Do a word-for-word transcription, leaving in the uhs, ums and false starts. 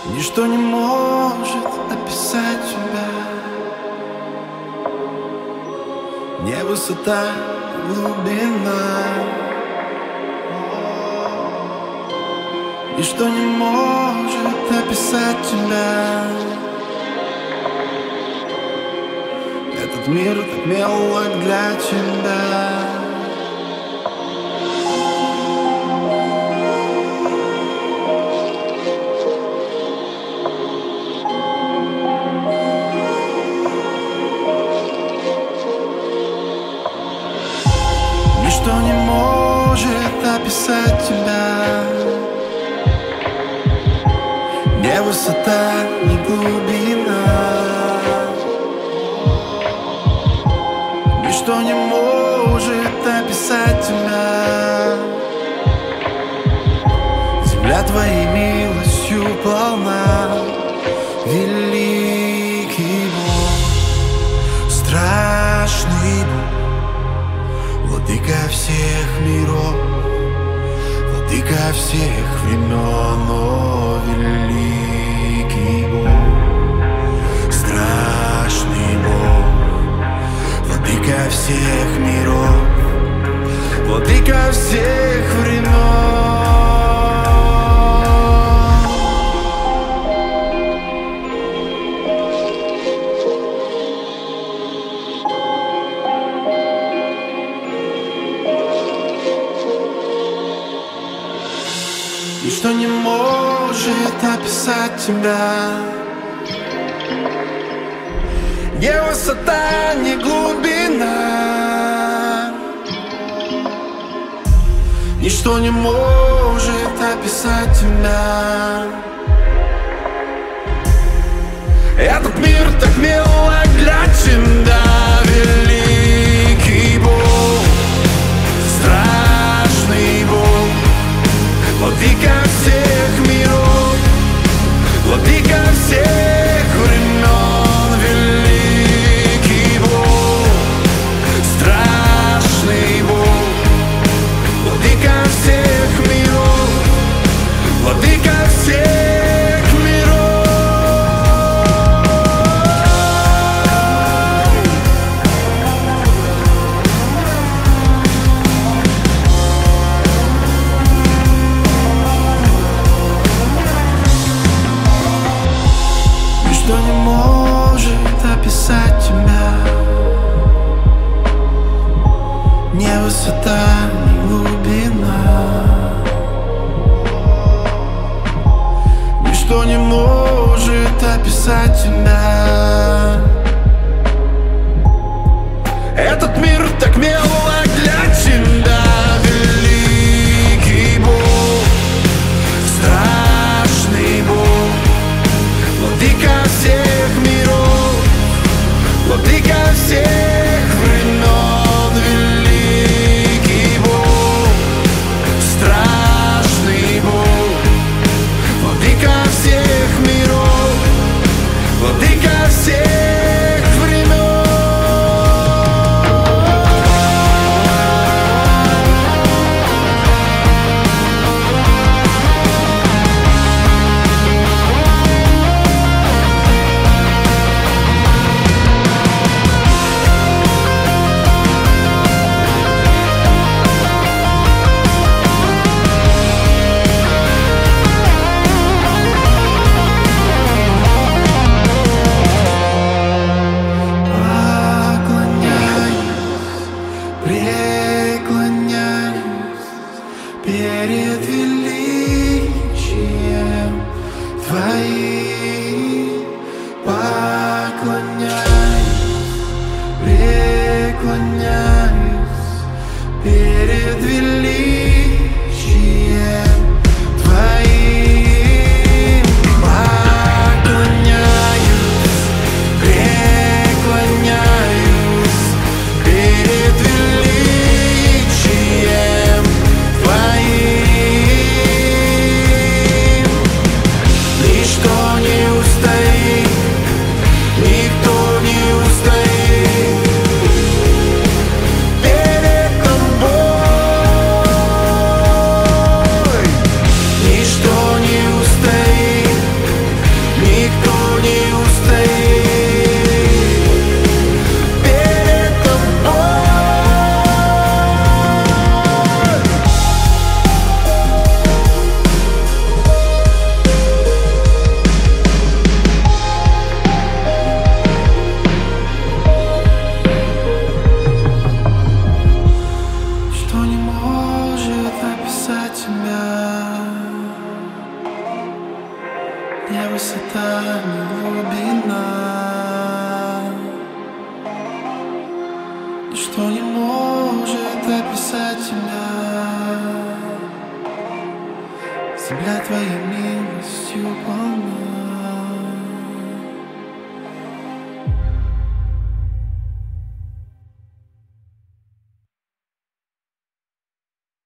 Ничто не может описать тебя. Не высота, глубина. Ничто не может описать тебя. Этот мир так мелок для тебя. Ничто не может описать тебя. Ни высота, ни глубина. Ничто не может описать тебя. Земля твоей милостью полна. Великий Бог, страшный Бог, владыка всех миров, владыка всех времен, о, великий Бог, страшный Бог, владыка всех миров, владыка всех времен. Ничто не может описать тебя. Ни высота, ни глубина. Ничто не может описать тебя. Этот мир так милок для тебя. Великий Бог, страшный Бог, владыка всех миров, владыка всех времен. Великий Бог, страшный Бог, владыка всех миров, владыка всех миров. Ничто не может описать тебя. Ни высота, ни глубина. Ничто не может описать тебя. Этот мир так милок для тебя. Великий Бог, страшный Бог, владыка всех миров, владыка всех времен. Великий Бог, страшный Бог, владыка всех миров, владыка всех времен. не высота, не глубина. Ничто не может описать тебя. Земля твоей милостью полна.